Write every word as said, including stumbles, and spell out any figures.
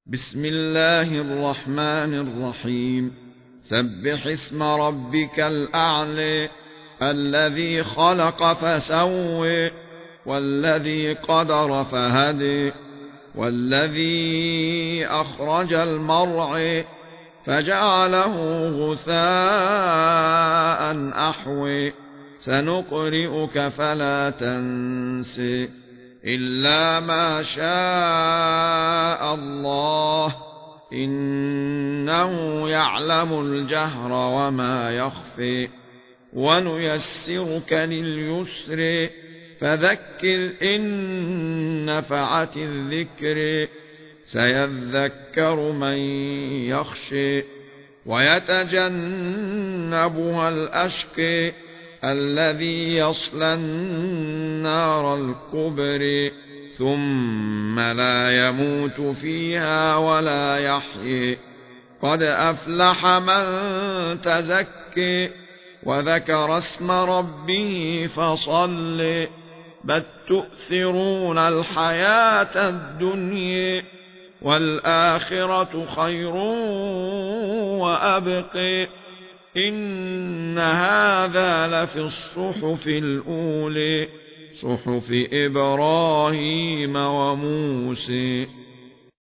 بسم الله الرحمن الرحيم. سبح اسم ربك الأعلى الذي خلق فسوى والذي قدر فهدي والذي أخرج المرعى فجعله غثاء أحوى سنقرئك فلا تنسى إلا ما شاء الله إنه يعلم الجهر وما يخفي ونيسرك لليسر فذكر إن نفعت الذكر سيذكر من يخشى ويتجنبها الأشقى الذي يصلى النار الكبرى ثم لا يموت فيها ولا يحيى قد أفلح من تزكى وذكر اسم ربه فصلى بل تؤثرون الحياة الدنيا والآخرة خير وأبقى إن هذا لفي الصحف الأولى صحف إبراهيم وموسى.